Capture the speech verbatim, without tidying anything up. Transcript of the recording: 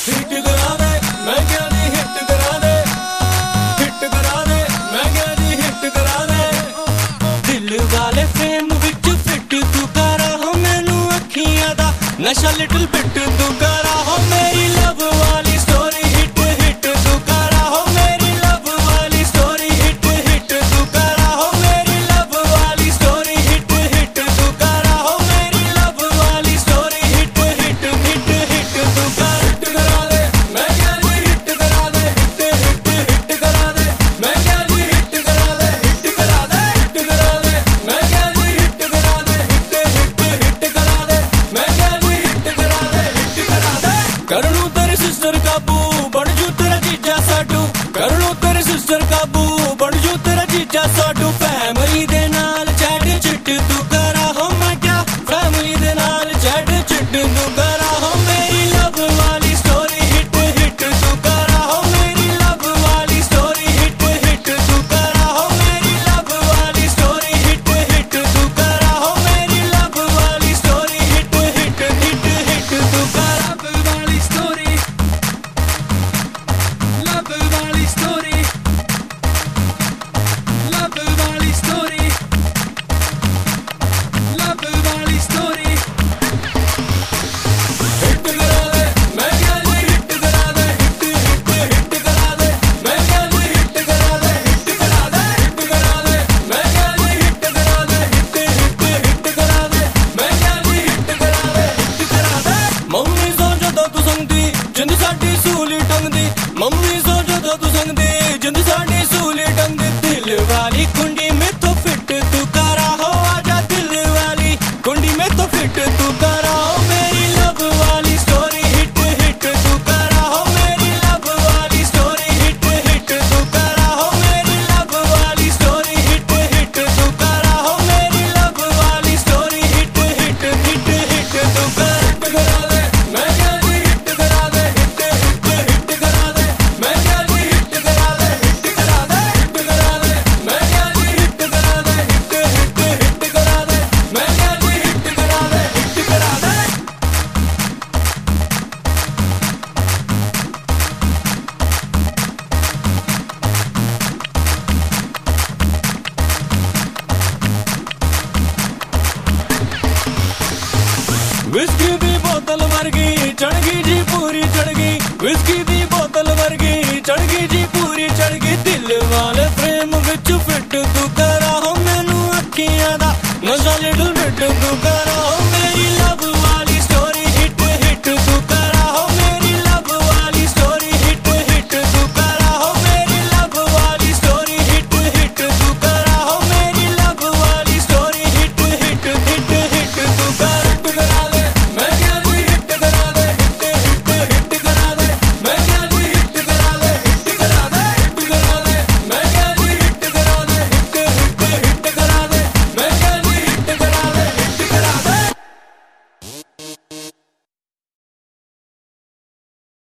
Hit करा दे मैं क्या जी हिट करा दे, हिट करा दे मैं क्या जी हिट करा दे। दिल वाले फ्रेम विच फिट तू करा हो मैनू अखियां दा नशा लिटिल बिट तू करा हो मेरी लव वाली स्टोरी हिट हिट तू करा हो मेरी लव वाली स्टोरी हिट हिट तू करा हो मेरी लव वाली स्टोरी हिट हिट तू करा हो मेरी लव वाली story hit hit hit hit तू कर हिट करा दे मैं क्या जी हिट करा दे, हिट हिट हिट करा दे मैं क्या जी हिट करा दे, हिट करा दे हिट करा दे मैं क्या जी हिट करा दे, हिट हिट हिट करा दे मैं क्या जी हिट करा दे, हिट करा दे। कर लूं तेरी सिस्टर काबू बन जू तेरा जीजा साडू, कर लूं तेरी सिस्टर काबू बन जू तेरा जीजा साडू। फैमिली दे नाल चैट चिट तू करा हो मैं क्या फैमिली दे नाल चैट चिट तू करा हो मेरी लव वाली स्टोरी हिट हिट तू करा हो मेरी लव वाली स्टोरी हिट हिट तू करा हो मेरी लव वाली स्टोरी हिट हिट तू करा हो मेरी लव वाली story hit hit hit hit तू कर Love वाली स्टोरी, लव वाली स्टोरी, लव वाली स्टोरी, लव वाली स्टोरी। हिट करा दे मैं क्या जी हिट करा दे, हिट हिट हिट करा दे मैं क्या जी हिट करा दे, हिट करा दे हिट करा दे मैं क्या जी हिट करा दे, हिट हिट हिट करा दे मैं क्या जी हिट करा दे, हिट करा दे। मम्मी सो जदों तू संगदी जिंद साडी सूली टंगदी, मम्मी सो जदों तू संगदी जिंद साडी सूली टंगदी। दिल वाली कुंडी में तो फिट तू करा हो आजा दिल वाली कुंडी में तो फिट तू करा हो मेरी लव वाली स्टोरी हिट हिट तू करा हो मेरी लव वाली स्टोरी हिट हिट तू करा हो मेरी लव वाली स्टोरी हिट हिट तू करा हो मेरी लव वाली story hit hit hit hit तू कर हिट करा दे मैं क्या जी हिट करा दे, हिट हिट हिट करा दे मैं क्या जी हिट करा दे, हिट करा दे हिट करा दे मैं क्या जी हिट करा दे, हिट हिट हिट करा दे मैं क्या जी हिट करा दे, हिट करा दे। विस्की दी बोतल वर्गी चढ़ गई जी पूरी चढ़ गई, विस्की दी बोतल वर्गी चढ़ गई जी पूरी चढ़ गई। दिल वाले फ्रेम विच फिट तू करा हो मैनू अखियां दा नशा लिटिल बिट तू करा हो मेरी